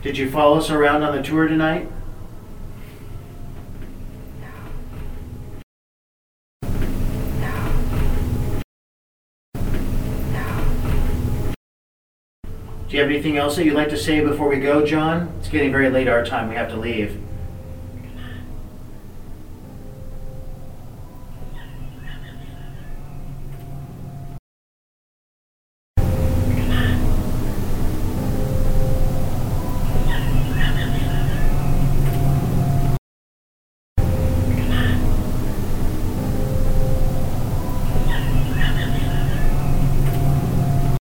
Did you follow us around on the tour tonight? Do you have anything else that you'd like to say before we go, John? It's getting very late our time. We have to leave.